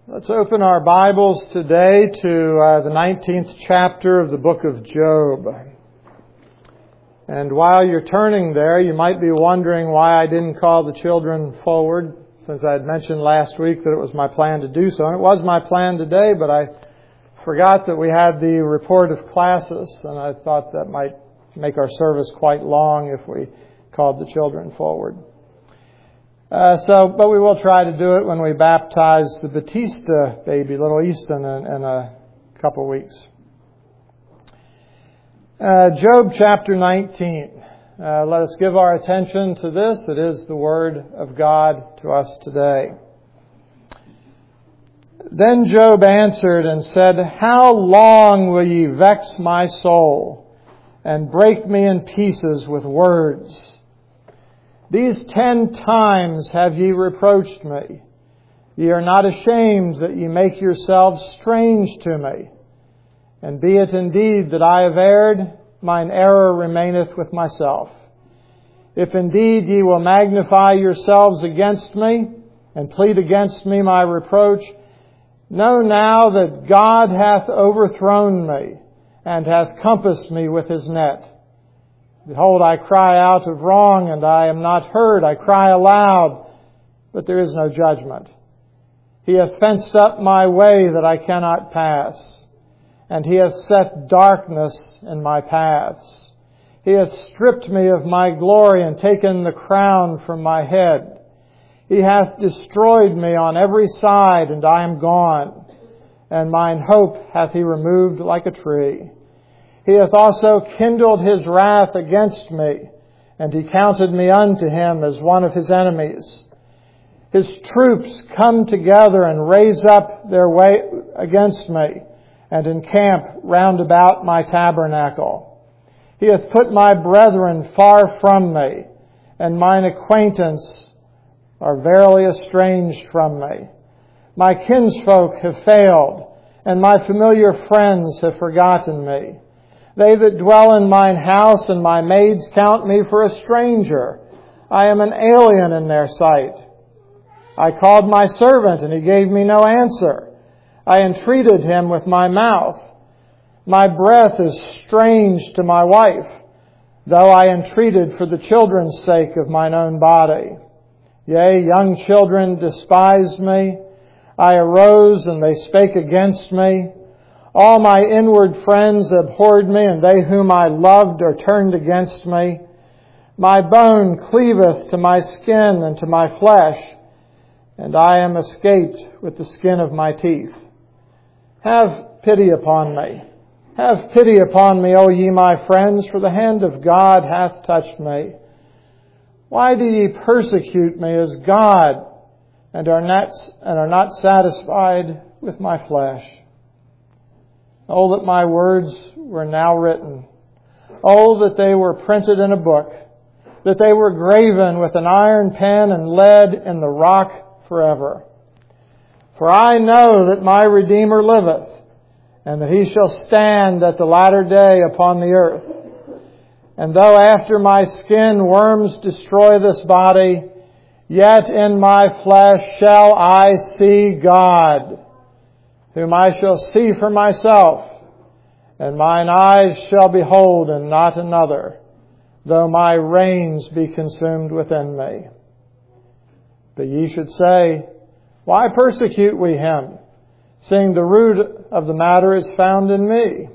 Let's open our Bibles today to the 19th chapter of the book of Job. And while you're turning there, you might be wondering why I didn't call the children forward, since I had mentioned last week that it was my plan to do so. And it was my plan today, but I forgot that we had the report of classes, and I thought that might make our service quite long if we called the children forward. But we will try to do it when we baptize the Batista baby, little Easton, in a couple weeks. Job chapter 19. Let us give our attention to this. It is the Word of God to us today. Then Job answered and said, "How long will ye vex my soul, and break me in pieces with words? These 10 times have ye reproached me. Ye are not ashamed that ye make yourselves strange to me. And be it indeed that I have erred, mine error remaineth with myself. If indeed ye will magnify yourselves against me, and plead against me my reproach, know now that God hath overthrown me, and hath compassed me with his net. Behold, I cry out of wrong, and I am not heard. I cry aloud, but there is no judgment. He hath fenced up my way that I cannot pass, and he hath set darkness in my paths. He hath stripped me of my glory, and taken the crown from my head. He hath destroyed me on every side, and I am gone, and mine hope hath he removed like a tree. He hath also kindled his wrath against me, and he counted me unto him as one of his enemies. His troops come together and raise up their way against me, and encamp round about my tabernacle. He hath put my brethren far from me, and mine acquaintance are verily estranged from me. My kinsfolk have failed, and my familiar friends have forgotten me. They that dwell in mine house and my maids count me for a stranger. I am an alien in their sight. I called my servant, and he gave me no answer. I entreated him with my mouth. My breath is strange to my wife, though I entreated for the children's sake of mine own body. Yea, young children despised me. I arose, and they spake against me. All my inward friends abhorred me, and they whom I loved are turned against me. My bone cleaveth to my skin and to my flesh, and I am escaped with the skin of my teeth. Have pity upon me. Have pity upon me, O ye my friends, for the hand of God hath touched me. Why do ye persecute me as God, and are not satisfied with my flesh? Oh, that my words were now written. Oh, that they were printed in a book, that they were graven with an iron pen and lead in the rock forever. For I know that my Redeemer liveth, and that he shall stand at the latter day upon the earth. And though after my skin worms destroy this body, yet in my flesh shall I see God, whom I shall see for myself, and mine eyes shall behold and not another, though my reins be consumed within me. But ye should say, why persecute we him, seeing the root of the matter is found in me?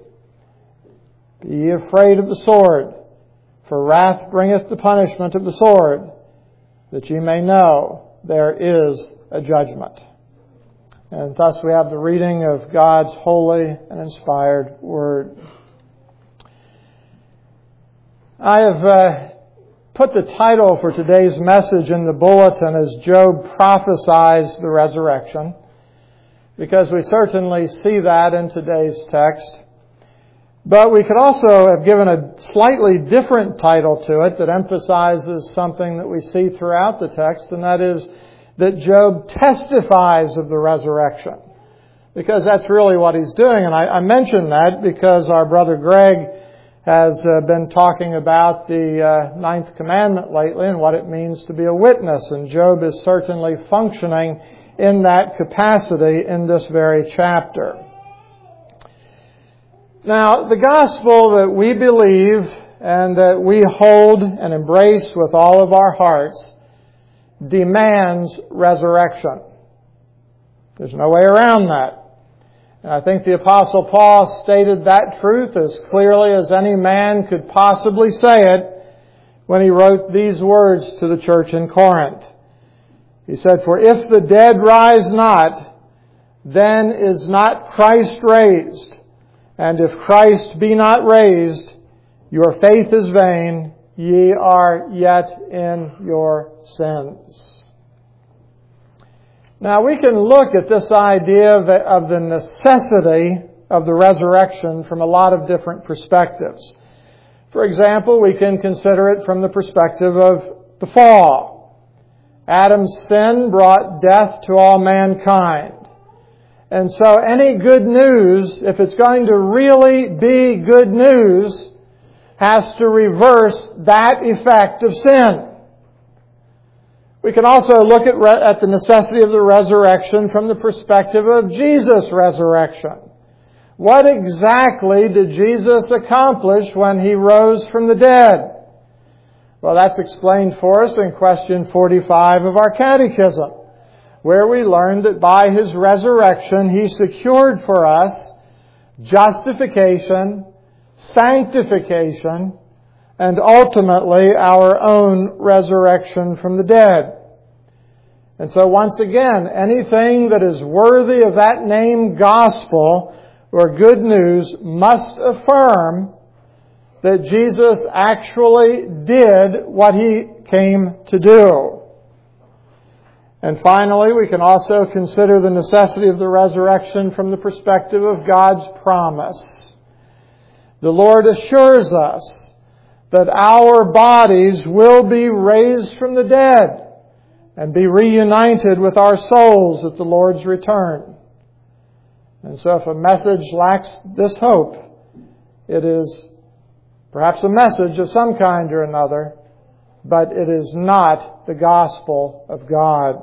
Be ye afraid of the sword, for wrath bringeth the punishment of the sword, that ye may know there is a judgment. And thus we have the reading of God's holy and inspired Word. I have put the title for today's message in the bulletin as Job prophesies the resurrection, because we certainly see that in today's text. But we could also have given a slightly different title to it that emphasizes something that we see throughout the text, and that is that Job testifies of the resurrection, because that's really what he's doing. And I mention that because our brother Greg has been talking about the ninth commandment lately and what it means to be a witness. And Job is certainly functioning in that capacity in this very chapter. Now, the gospel that we believe and that we hold and embrace with all of our hearts demands resurrection. There's no way around that. And I think the Apostle Paul stated that truth as clearly as any man could possibly say it when he wrote these words to the church in Corinth. He said, "For if the dead rise not, then is not Christ raised. And if Christ be not raised, your faith is vain, ye are yet in your sins." Now we can look at this idea of the necessity of the resurrection from a lot of different perspectives. For example, we can consider it from the perspective of the fall. Adam's sin brought death to all mankind. And so any good news, if it's going to really be good news, has to reverse that effect of sin. We can also look at the necessity of the resurrection from the perspective of Jesus' resurrection. What exactly did Jesus accomplish when He rose from the dead? Well, that's explained for us in question 45 of our catechism, where we learned that by His resurrection He secured for us justification, sanctification, and ultimately our own resurrection from the dead. And so once again, anything that is worthy of that name gospel or good news must affirm that Jesus actually did what He came to do. And finally, we can also consider the necessity of the resurrection from the perspective of God's promise. The Lord assures us that our bodies will be raised from the dead and be reunited with our souls at the Lord's return. And so if a message lacks this hope, it is perhaps a message of some kind or another, but it is not the gospel of God.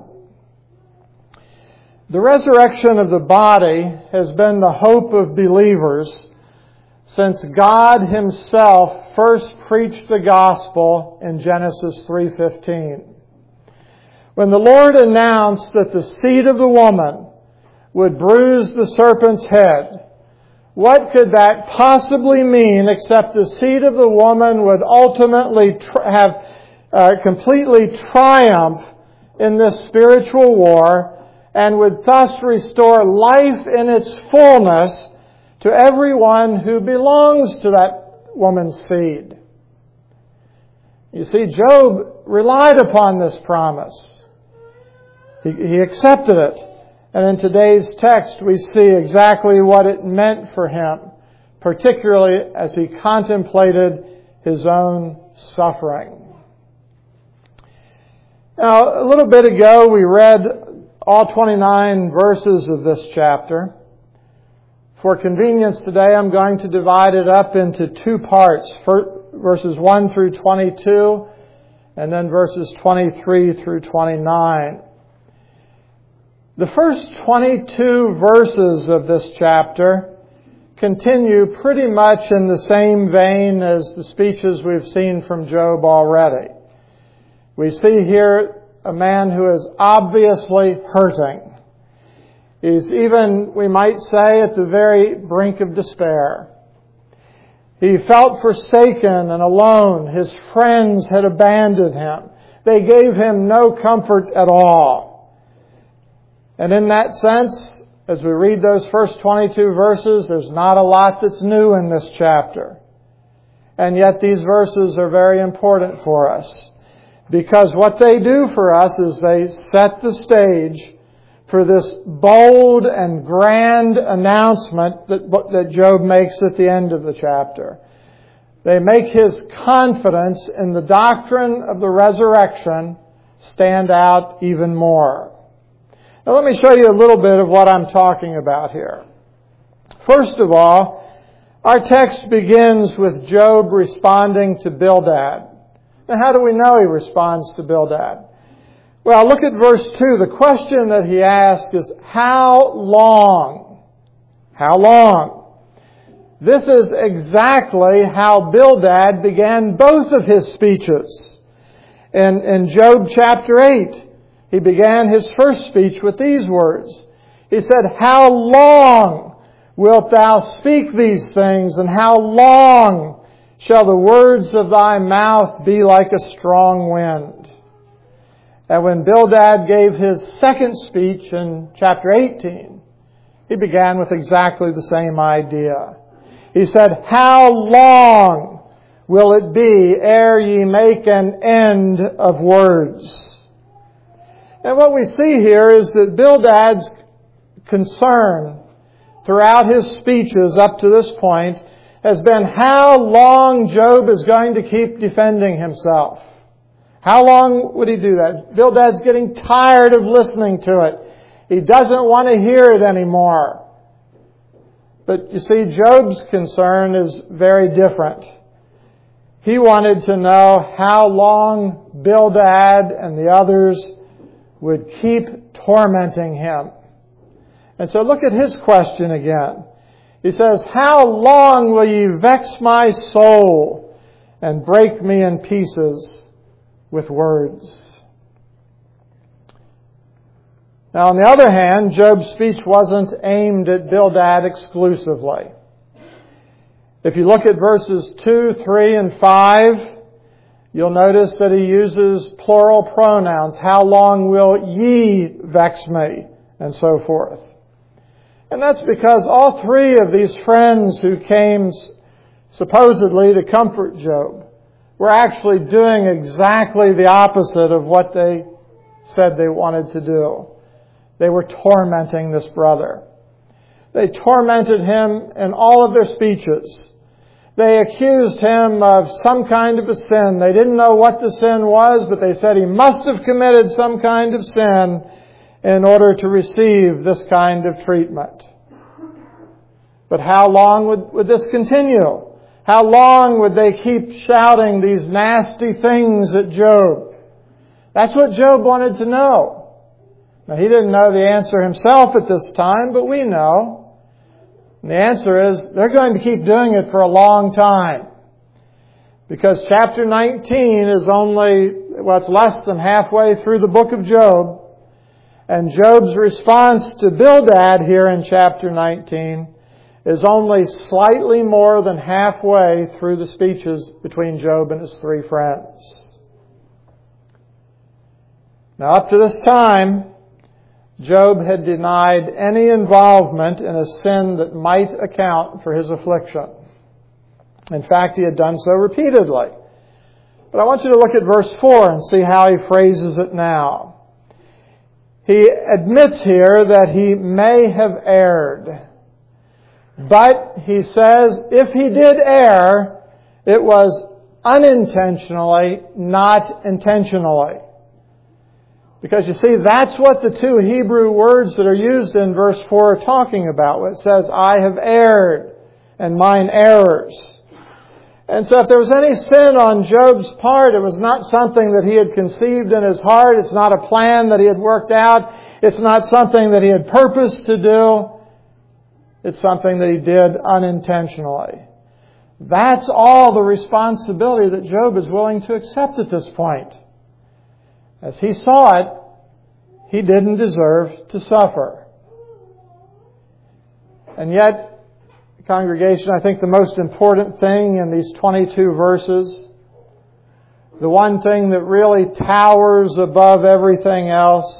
The resurrection of the body has been the hope of believers since God Himself first preached the gospel in Genesis 3:15. When the Lord announced that the seed of the woman would bruise the serpent's head, what could that possibly mean except the seed of the woman would ultimately completely triumph in this spiritual war and would thus restore life in its fullness to everyone who belongs to that woman's seed. You see, Job relied upon this promise. He accepted it. And in today's text, we see exactly what it meant for him, particularly as he contemplated his own suffering. Now, a little bit ago, we read all 29 verses of this chapter. For convenience today, I'm going to divide it up into two parts. Verses 1 through 22, and then verses 23 through 29. The first 22 verses of this chapter continue pretty much in the same vein as the speeches we've seen from Job already. We see here a man who is obviously hurting. He's even, we might say, at the very brink of despair. He felt forsaken and alone. His friends had abandoned him. They gave him no comfort at all. And in that sense, as we read those first 22 verses, there's not a lot that's new in this chapter. And yet these verses are very important for us, because what they do for us is they set the stage for this bold and grand announcement that Job makes at the end of the chapter. They make his confidence in the doctrine of the resurrection stand out even more. Now let me show you a little bit of what I'm talking about here. First of all, our text begins with Job responding to Bildad. Now how do we know he responds to Bildad? Well, look at verse 2. The question that he asks is, how long? How long? This is exactly how Bildad began both of his speeches. In Job chapter 8, he began his first speech with these words. He said, how long wilt thou speak these things, and how long shall the words of thy mouth be like a strong wind? And when Bildad gave his second speech in chapter 18, he began with exactly the same idea. He said, how long will it be ere ye make an end of words? And what we see here is that Bildad's concern throughout his speeches up to this point has been how long Job is going to keep defending himself. How long would he do that? Bildad's getting tired of listening to it. He doesn't want to hear it anymore. But you see, Job's concern is very different. He wanted to know how long Bildad and the others would keep tormenting him. And so look at his question again. He says, how long will ye vex my soul and break me in pieces with words? Now, on the other hand, Job's speech wasn't aimed at Bildad exclusively. If you look at verses 2, 3, and 5, you'll notice that he uses plural pronouns. How long will ye vex me? And so forth. And that's because all three of these friends who came supposedly to comfort Job were actually doing exactly the opposite of what they said they wanted to do. They were tormenting this brother. They tormented him in all of their speeches. They accused him of some kind of a sin. They didn't know what the sin was, but they said he must have committed some kind of sin in order to receive this kind of treatment. But how long would this continue? How long would they keep shouting these nasty things at Job? That's what Job wanted to know. Now, he didn't know the answer himself at this time, but we know. And the answer is they're going to keep doing it for a long time. Because chapter 19 is only, it's less than halfway through the book of Job. And Job's response to Bildad here in chapter 19 is only slightly more than halfway through the speeches between Job and his three friends. Now, up to this time, Job had denied any involvement in a sin that might account for his affliction. In fact, he had done so repeatedly. But I want you to look at verse 4 and see how he phrases it now. He admits here that he may have erred. But he says if he did err, it was unintentionally, not intentionally. Because you see, that's what the two Hebrew words that are used in verse 4 are talking about. It says, I have erred, and mine errors. And so if there was any sin on Job's part, it was not something that he had conceived in his heart. It's not a plan that he had worked out. It's not something that he had purposed to do. It's something that he did unintentionally. That's all the responsibility that Job is willing to accept at this point. As he saw it, he didn't deserve to suffer. And yet, congregation, I think the most important thing in these 22 verses, the one thing that really towers above everything else,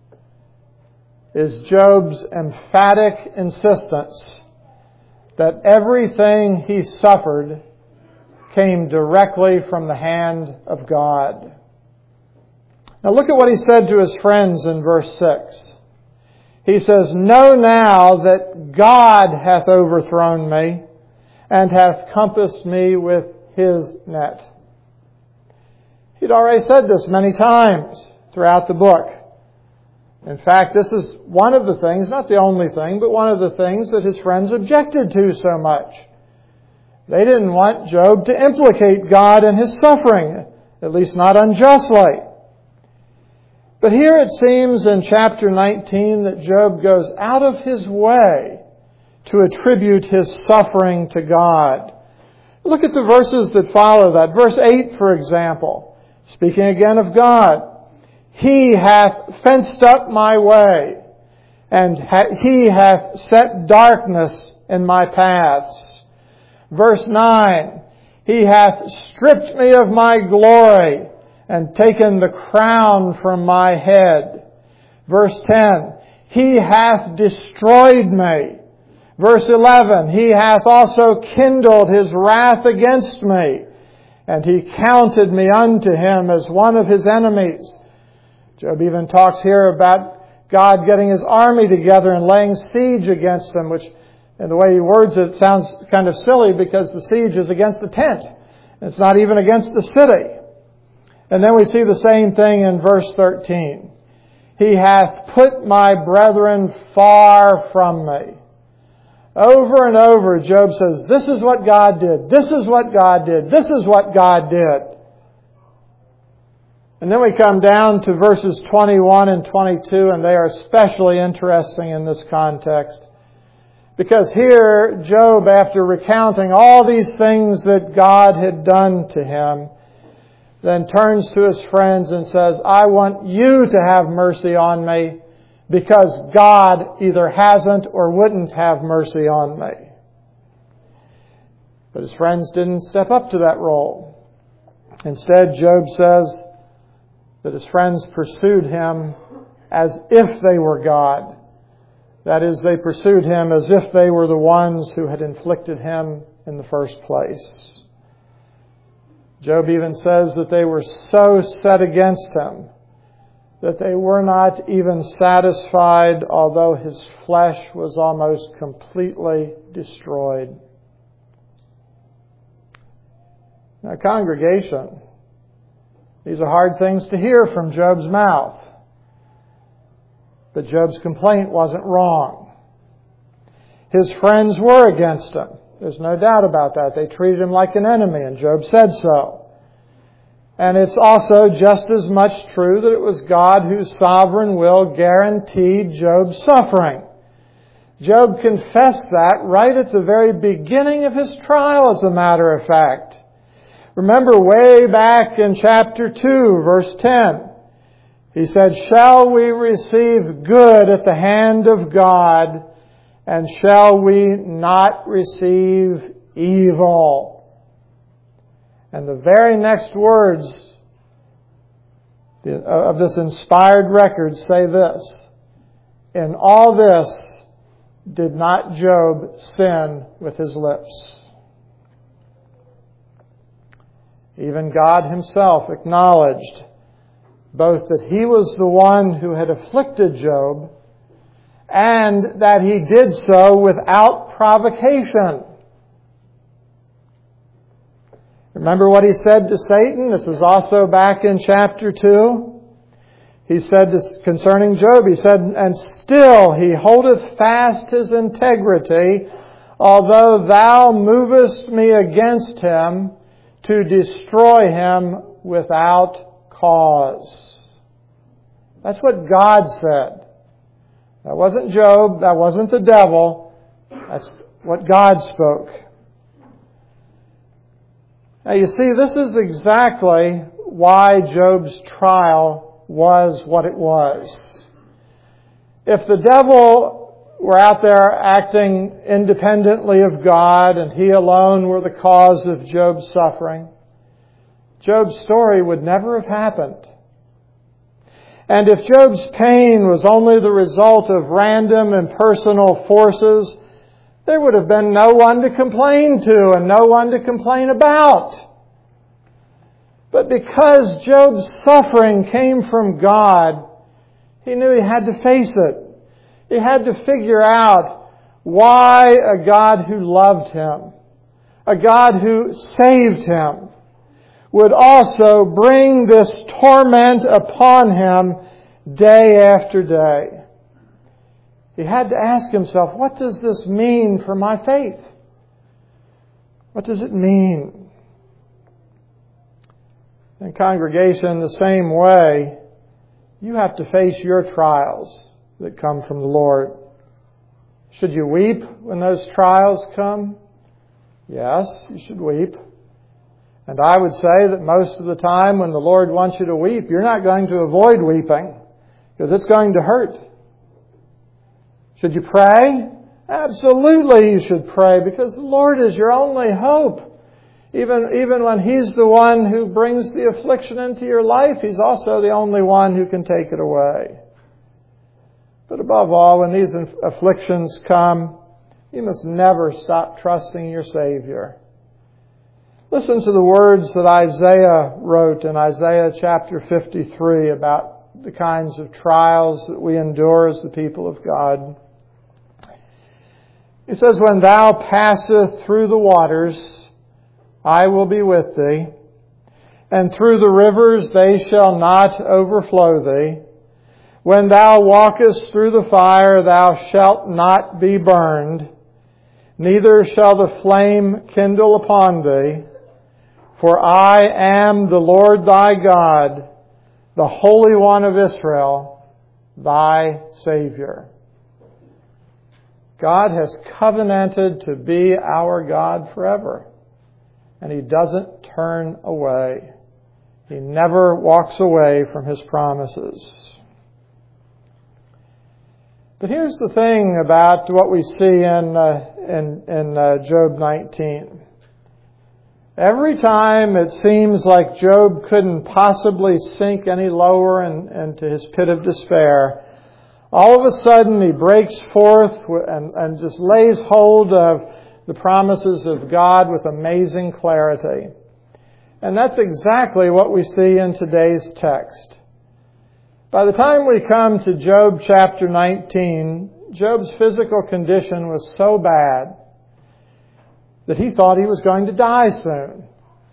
is Job's emphatic insistence that everything he suffered came directly from the hand of God. Now look at what he said to his friends in verse 6. He says, know now that God hath overthrown me and hath compassed me with his net. He'd already said this many times throughout the book. In fact, this is one of the things, not the only thing, but one of the things that his friends objected to so much. They didn't want Job to implicate God in his suffering, at least not unjustly. But here it seems in chapter 19 that Job goes out of his way to attribute his suffering to God. Look at the verses that follow that. Verse 8, for example, speaking again of God. He hath fenced up my way, and He hath set darkness in my paths. Verse 9, He hath stripped me of my glory, and taken the crown from my head. Verse 10, He hath destroyed me. Verse 11, He hath also kindled His wrath against me, and He counted me unto Him as one of His enemies. Job even talks here about God getting His army together and laying siege against him, which, in the way he words it, sounds kind of silly because the siege is against the tent. It's not even against the city. And then we see the same thing in verse 13. He hath put my brethren far from me. Over and over, Job says, this is what God did. This is what God did. This is what God did. And then we come down to verses 21 and 22, and they are especially interesting in this context. Because here, Job, after recounting all these things that God had done to him, then turns to his friends and says, I want you to have mercy on me, because God either hasn't or wouldn't have mercy on me. But his friends didn't step up to that role. Instead, Job says that his friends pursued him as if they were God. That is, they pursued him as if they were the ones who had inflicted him in the first place. Job even says that they were so set against him that they were not even satisfied, although his flesh was almost completely destroyed. Now, congregation, these are hard things to hear from Job's mouth. But Job's complaint wasn't wrong. His friends were against him. There's no doubt about that. They treated him like an enemy, and Job said so. And it's also just as much true that it was God whose sovereign will guaranteed Job's suffering. Job confessed that right at the very beginning of his trial, as a matter of fact. Remember way back in chapter 2, verse 10. He said, shall we receive good at the hand of God, and shall we not receive evil? And the very next words of this inspired record say this: in all this did not Job sin with his lips. Even God Himself acknowledged both that He was the one who had afflicted Job and that He did so without provocation. Remember what He said to Satan? This was also back in chapter 2. He said this concerning Job, He said, and still He holdeth fast His integrity, although thou movest me against him to destroy him without cause. That's what God said. That wasn't Job. That wasn't the devil. That's what God spoke. Now you see, this is exactly why Job's trial was what it was. If the devil were out there acting independently of God and he alone were the cause of Job's suffering, Job's story would never have happened. And if Job's pain was only the result of random impersonal forces, there would have been no one to complain to and no one to complain about. But because Job's suffering came from God, he knew he had to face it. He had to figure out why a God who loved him, a God who saved him, would also bring this torment upon him day after day. He had to ask himself, what does this mean for my faith? What does it mean? In congregation, the same way, You have to face your trials that come from the Lord. Should you weep when those trials come? Yes, you should weep. And I would say that most of the time when the Lord wants you to weep, you're not going to avoid weeping because it's going to hurt. Should you pray? Absolutely you should pray because the Lord is your only hope. Even when He's the one who brings the affliction into your life, He's also the only one who can take it away. But above all, when these afflictions come, you must never stop trusting your Savior. Listen to the words that Isaiah wrote in Isaiah chapter 53 about the kinds of trials that we endure as the people of God. He says, "When thou passest through the waters, I will be with thee, and through the rivers they shall not overflow thee. When thou walkest through the fire, thou shalt not be burned, neither shall the flame kindle upon thee. For I am the Lord thy God, the Holy One of Israel, thy Savior." God has covenanted to be our God forever. And He doesn't turn away. He never walks away from His promises. But here's the thing about what we see in Job 19. Every time it seems like Job couldn't possibly sink any lower into his pit of despair, all of a sudden he breaks forth and just lays hold of the promises of God with amazing clarity. And that's exactly what we see in today's text. By the time we come to Job chapter 19, Job's physical condition was so bad that he thought he was going to die soon.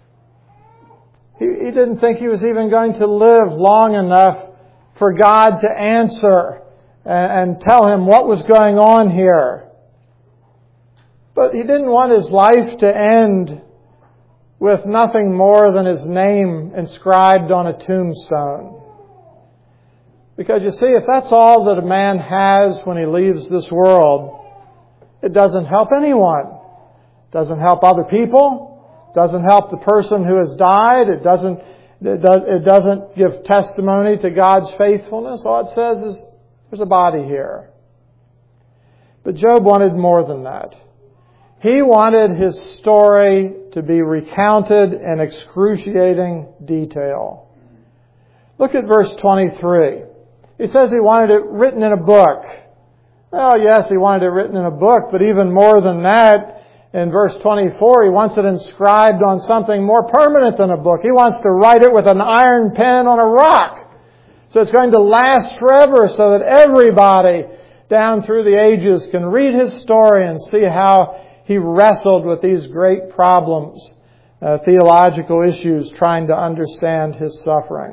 He didn't think he was even going to live long enough for God to answer and tell him what was going on here. But he didn't want his life to end with nothing more than his name inscribed on a tombstone. Because you see, if that's all that a man has when he leaves this world, it doesn't help anyone. It doesn't help other people. It doesn't help the person who has died. It doesn't give testimony to God's faithfulness. All it says is, there's a body here. But Job wanted more than that. He wanted his story to be recounted in excruciating detail. Look at verse 23. He says he wanted it written in a book. Well, yes, he wanted it written in a book, but even more than that, in verse 24, he wants it inscribed on something more permanent than a book. He wants to write it with an iron pen on a rock. So it's going to last forever so that everybody down through the ages can read his story and see how he wrestled with these great problems, theological issues, trying to understand his suffering.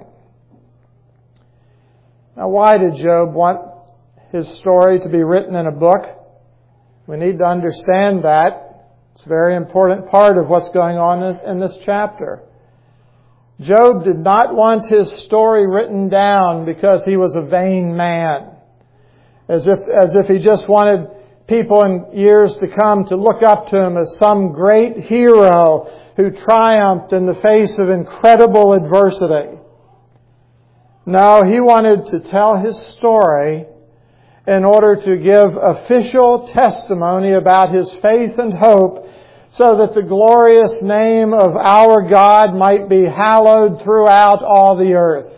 Now, why did Job want his story to be written in a book? We need to understand that. It's a very important part of what's going on in this chapter. Job did not want his story written down because he was a vain man. As if he just wanted people in years to come to look up to him as some great hero who triumphed in the face of incredible adversity. No, he wanted to tell his story in order to give official testimony about his faith and hope so that the glorious name of our God might be hallowed throughout all the earth.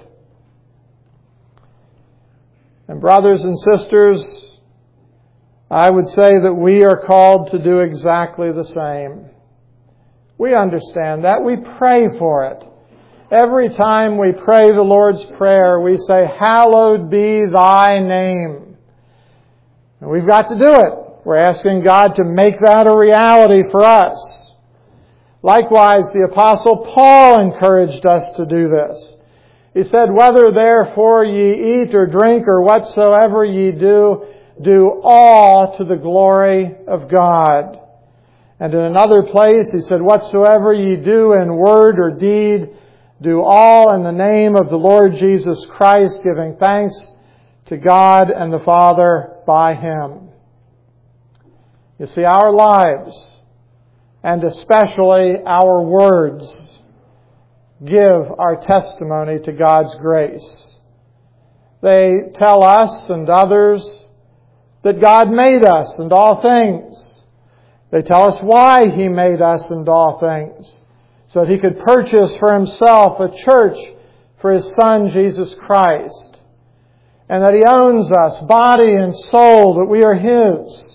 And brothers and sisters, I would say that we are called to do exactly the same. We understand that. We pray for it. Every time we pray the Lord's Prayer, we say, "Hallowed be thy name." And we've got to do it. We're asking God to make that a reality for us. Likewise, the Apostle Paul encouraged us to do this. He said, "Whether therefore ye eat or drink or whatsoever ye do, do all to the glory of God." And in another place, he said, "Whatsoever ye do in word or deed, Do all in the name of the Lord Jesus Christ, giving thanks to God and the Father by Him. You see, our lives, and especially our words, give our testimony to God's grace. They tell us and others that God made us and all things. They tell us why He made us and all things, so that He could purchase for Himself a church for His Son, Jesus Christ, and that He owns us, body and soul, that we are His.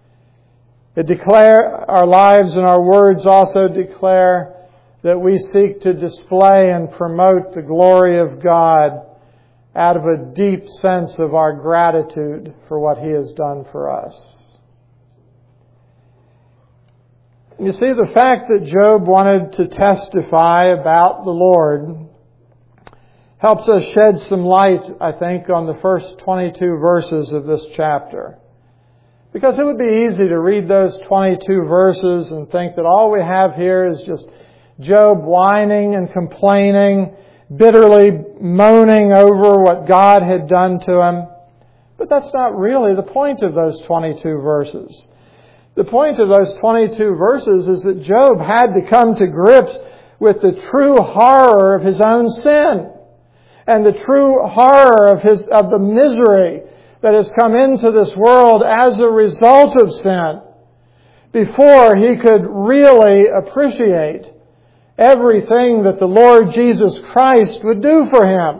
Our lives and our words also declare that we seek to display and promote the glory of God out of a deep sense of our gratitude for what He has done for us. You see, the fact that Job wanted to testify about the Lord helps us shed some light, I think, on the first 22 verses of this chapter. Because it would be easy to read those 22 verses and think that all we have here is just Job whining and complaining, bitterly moaning over what God had done to him. But that's not really the point of those 22 verses. The point of those 22 verses is that Job had to come to grips with the true horror of his own sin and the true horror of the misery that has come into this world as a result of sin before he could really appreciate everything that the Lord Jesus Christ would do for him.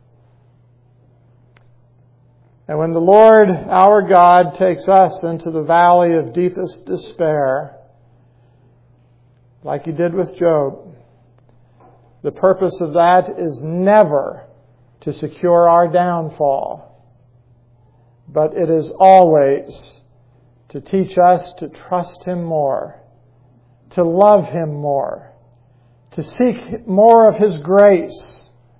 And when the Lord, our God, takes us into the valley of deepest despair, like He did with Job, the purpose of that is never to secure our downfall, but it is always to teach us to trust Him more, to love Him more, to seek more of His grace,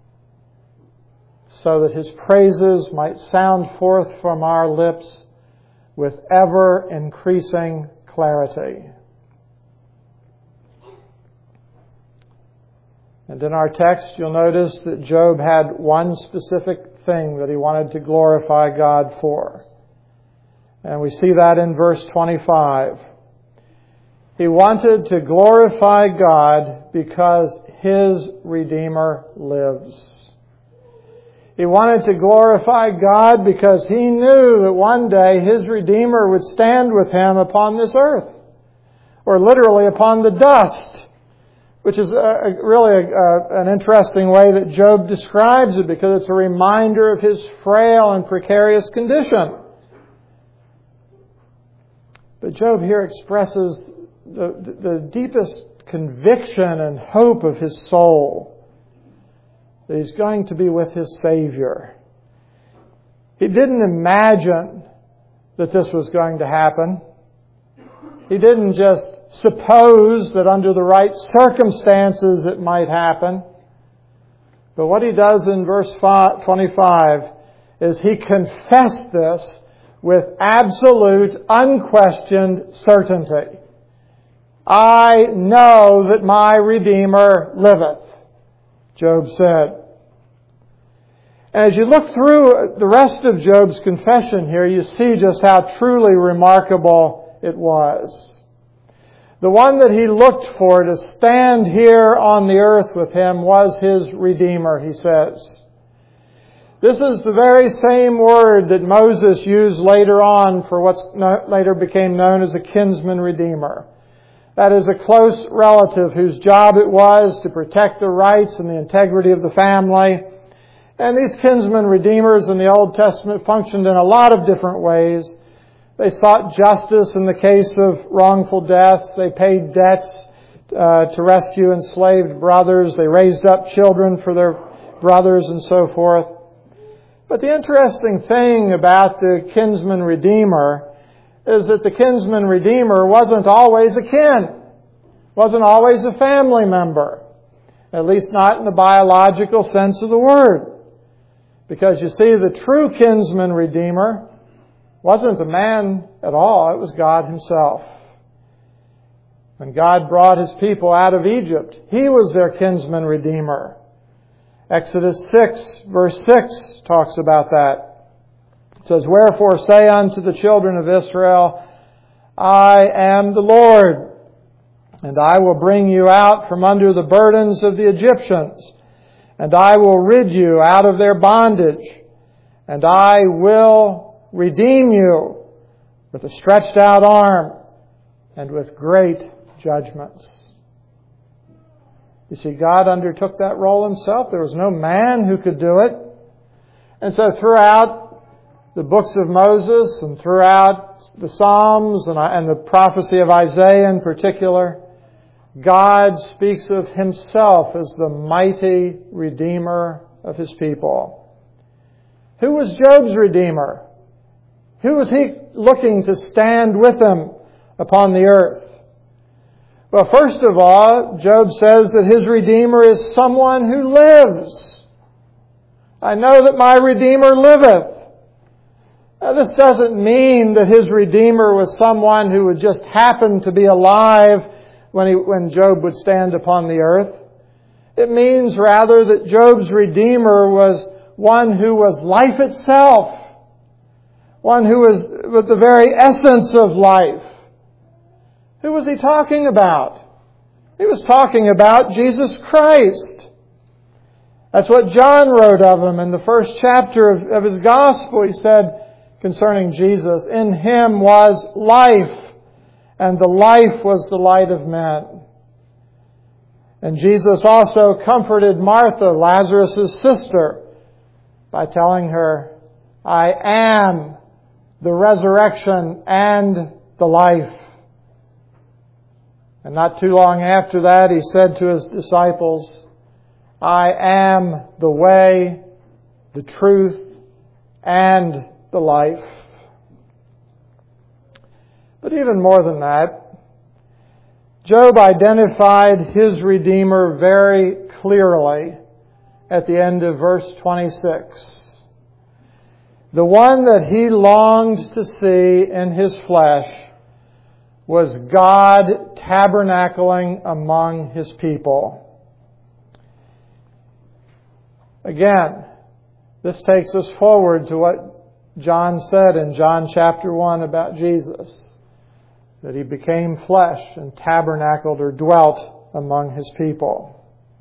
so that His praises might sound forth from our lips with ever-increasing clarity. And in our text, you'll notice that Job had one specific thing that he wanted to glorify God for. And we see that in verse 25. He wanted to glorify God because His Redeemer lives. He wanted to glorify God because he knew that one day His Redeemer would stand with Him upon this earth, or literally upon the dust, which is really an interesting way that Job describes it, because it's a reminder of his frail and precarious condition. But Job here expresses the deepest conviction and hope of his soul, that he's going to be with his Savior. He didn't imagine that this was going to happen. He didn't just suppose that under the right circumstances it might happen. But what he does in verse 25 is he confessed this with absolute, unquestioned certainty. I know that my Redeemer liveth, Job said. As you look through the rest of Job's confession here, you see just how truly remarkable it was. The one that he looked for to stand here on the earth with him was his Redeemer, he says. This is the very same word that Moses used later on for what later became known as a kinsman redeemer. That is a close relative whose job it was to protect the rights and the integrity of the family. And these kinsman redeemers in the Old Testament functioned in a lot of different ways. They sought justice in the case of wrongful deaths. They paid debts to rescue enslaved brothers. They raised up children for their brothers and so forth. But the interesting thing about the kinsman redeemer is that the kinsman redeemer wasn't always a kin, wasn't always a family member, at least not in the biological sense of the word. Because you see, the true kinsman redeemer wasn't a man at all, it was God Himself. When God brought His people out of Egypt, He was their kinsman redeemer. Exodus 6, verse 6 talks about that. It says, "Wherefore say unto the children of Israel, I am the Lord, and I will bring you out from under the burdens of the Egyptians, and I will rid you out of their bondage, and I will redeem you with a stretched out arm and with great judgments." You see, God undertook that role Himself. There was no man who could do it. And so throughout the books of Moses and throughout the Psalms and the prophecy of Isaiah in particular, God speaks of Himself as the mighty Redeemer of His people. Who was Job's Redeemer? Who was he looking to stand with him upon the earth? Well, first of all, Job says that his Redeemer is someone who lives. I know that my Redeemer liveth. Now, this doesn't mean that his Redeemer was someone who would just happen to be alive when Job would stand upon the earth. It means rather that Job's Redeemer was one who was life itself. One who was with the very essence of life. Who was he talking about? He was talking about Jesus Christ. That's what John wrote of Him in the first chapter of his Gospel. He said concerning Jesus, "In Him was life, and the life was the light of men." And Jesus also comforted Martha, Lazarus' sister, by telling her, "I am the resurrection and the life." And not too long after that, He said to His disciples, "I am the way, the truth, and the life." But even more than that, Job identified his Redeemer very clearly at the end of verse 26. The one that he longed to see in his flesh was God tabernacling among His people. Again, this takes us forward to what John said in John chapter 1 about Jesus, that He became flesh and tabernacled or dwelt among His people.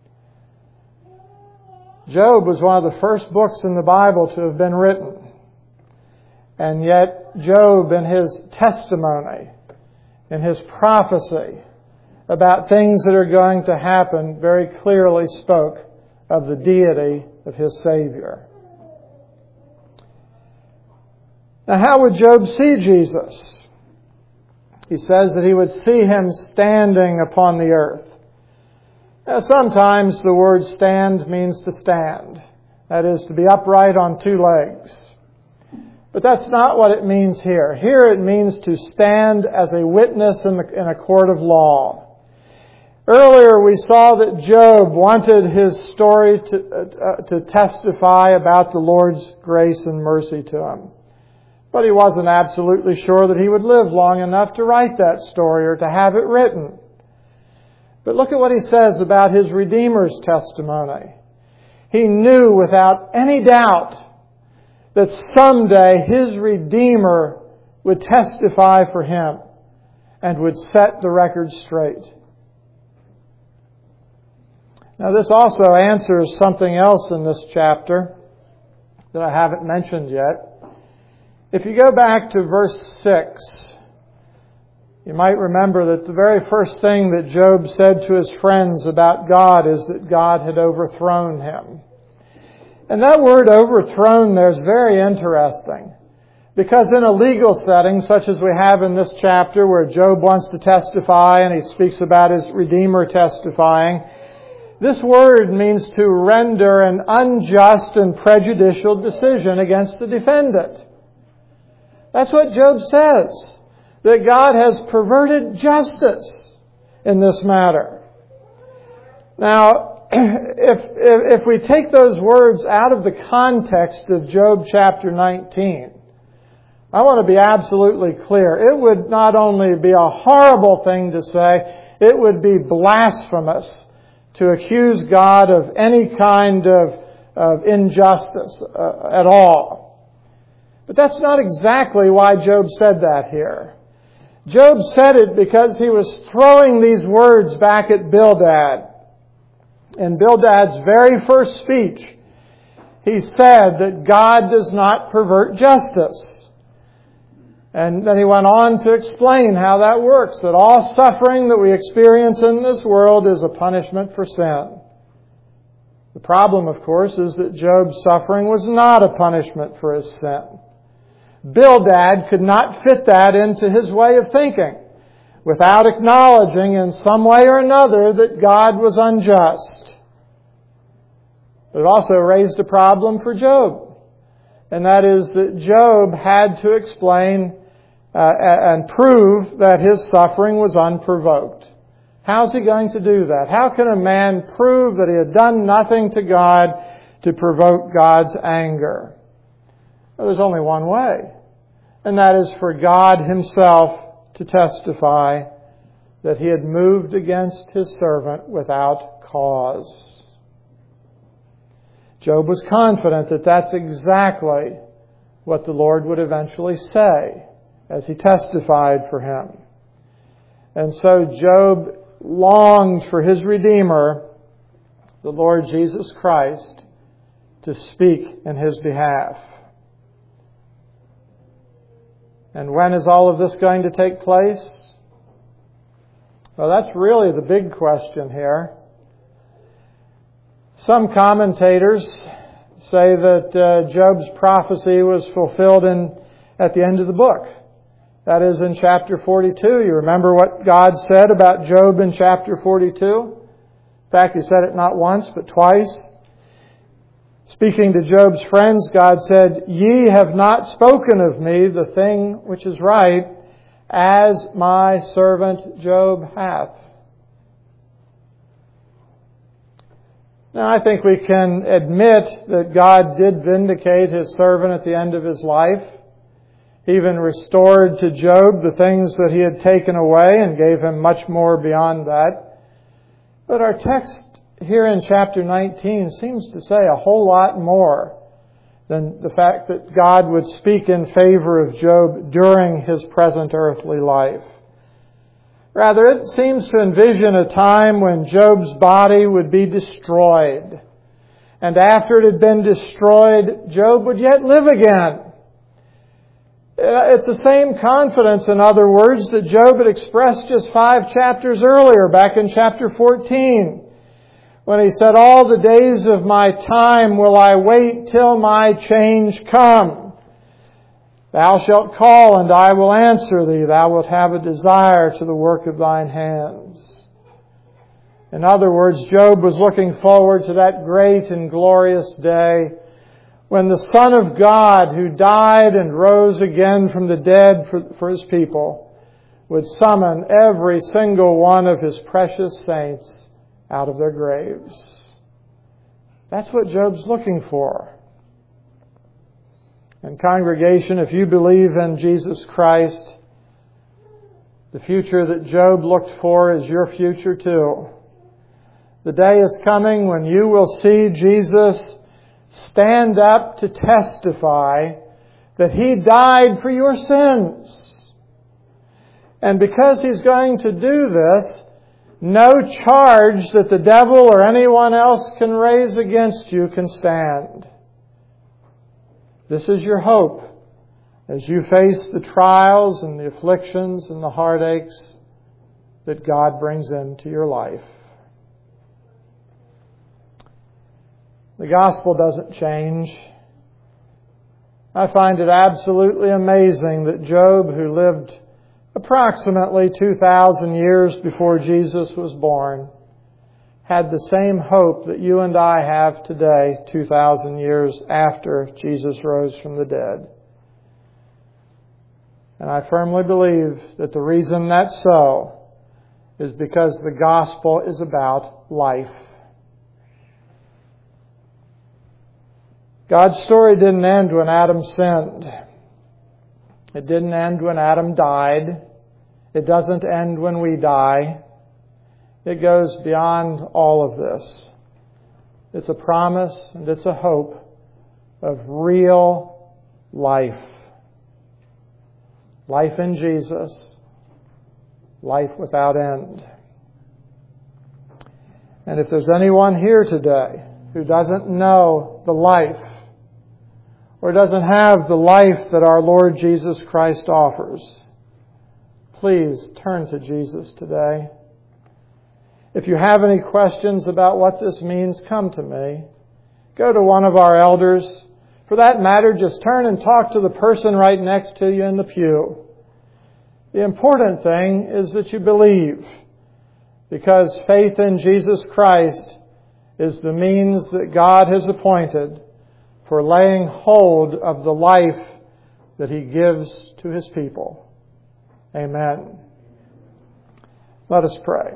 Job was one of the first books in the Bible to have been written. And yet Job, in his testimony, in his prophecy about things that are going to happen, very clearly spoke of the deity of his Savior. Now, how would Job see Jesus? He says that he would see Him standing upon the earth. Now, sometimes the word stand means to stand. That is, to be upright on two legs. But that's not what it means here. Here it means to stand as a witness in a court of law. Earlier we saw that Job wanted his story to testify about the Lord's grace and mercy to him. But he wasn't absolutely sure that he would live long enough to write that story or to have it written. But look at what he says about his Redeemer's testimony. He knew without any doubt that someday his Redeemer would testify for him and would set the record straight. Now, this also answers something else in this chapter that I haven't mentioned yet. If you go back to verse 6, you might remember that the very first thing that Job said to his friends about God is that God had overthrown him. And that word overthrown there is very interesting, because in a legal setting, such as we have in this chapter where Job wants to testify and he speaks about his Redeemer testifying, this word means to render an unjust and prejudicial decision against the defendant. That's what Job says, that God has perverted justice in this matter. Now, if we take those words out of the context of Job chapter 19, I want to be absolutely clear. It would not only be a horrible thing to say, it would be blasphemous to accuse God of any kind of injustice at all. But that's not exactly why Job said that here. Job said it because he was throwing these words back at Bildad. In Bildad's very first speech, he said that God does not pervert justice. And then he went on to explain how that works, that all suffering that we experience in this world is a punishment for sin. The problem, of course, is that Job's suffering was not a punishment for his sin. Bildad could not fit that into his way of thinking without acknowledging in some way or another that God was unjust. But it also raised a problem for Job. And that is that Job had to explain and prove that his suffering was unprovoked. How's he going to do that? How can a man prove that he had done nothing to God to provoke God's anger? Well, there's only one way, and that is for God Himself to testify that He had moved against His servant without cause. Job was confident that that's exactly what the Lord would eventually say as He testified for him. And so Job longed for his Redeemer, the Lord Jesus Christ, to speak in his behalf. And when is all of this going to take place? Well, that's really the big question here. Some commentators say that Job's prophecy was fulfilled at the end of the book. That is in chapter 42. You remember what God said about Job in chapter 42? In fact, He said it not once, but twice. Speaking to Job's friends, God said, "Ye have not spoken of me the thing which is right, as my servant Job hath." Now, I think we can admit that God did vindicate His servant at the end of his life. He even restored to Job the things that he had taken away and gave him much more beyond that. But our text here in chapter 19 seems to say a whole lot more than the fact that God would speak in favor of Job during his present earthly life. Rather, it seems to envision a time when Job's body would be destroyed. And after it had been destroyed, Job would yet live again. It's the same confidence, in other words, that Job had expressed just 5 chapters earlier, back in chapter 14, when he said, "All the days of my time will I wait till my change come. Thou shalt call, and I will answer thee. Thou wilt have a desire to the work of thine hands." In other words, Job was looking forward to that great and glorious day when the Son of God, who died and rose again from the dead for His people, would summon every single one of His precious saints out of their graves. That's what Job's looking for. And congregation, if you believe in Jesus Christ, the future that Job looked for is your future too. The day is coming when you will see Jesus stand up to testify that He died for your sins. And because He's going to do this, no charge that the devil or anyone else can raise against you can stand. This is your hope as you face the trials and the afflictions and the heartaches that God brings into your life. The gospel doesn't change. I find it absolutely amazing that Job, who lived approximately 2,000 years before Jesus was born, had the same hope that you and I have today, 2,000 years after Jesus rose from the dead. And I firmly believe that the reason that's so is because the gospel is about life. God's story didn't end when Adam sinned. It didn't end when Adam died. It doesn't end when we die. it goes beyond all of this. It's a promise and it's a hope of real life. Life in Jesus. Life without end. And if there's anyone here today who doesn't know the life, or doesn't have the life that our Lord Jesus Christ offers, please turn to Jesus today. If you have any questions about what this means, come to me. Go to one of our elders. For that matter, just turn and talk to the person right next to you in the pew. The important thing is that you believe, because faith in Jesus Christ is the means that God has appointed for laying hold of the life that He gives to His people. Amen. Let us pray.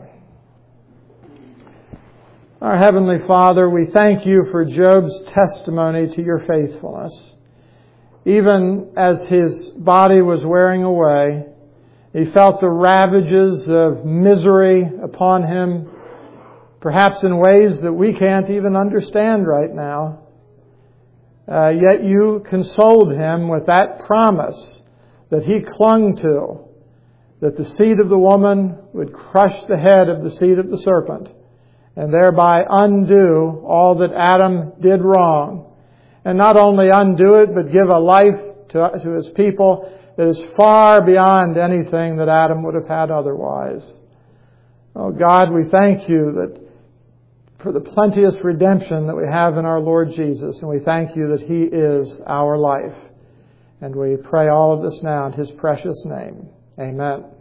Our Heavenly Father, we thank You for Job's testimony to Your faithfulness. Even as his body was wearing away, he felt the ravages of misery upon him, perhaps in ways that we can't even understand right now. Yet You consoled him with that promise that he clung to, that the seed of the woman would crush the head of the seed of the serpent, and thereby undo all that Adam did wrong. And not only undo it, but give a life to his people that is far beyond anything that Adam would have had otherwise. Oh God, we thank You that for the plenteous redemption that we have in our Lord Jesus, and we thank You that He is our life. And we pray all of this now in His precious name. Amen.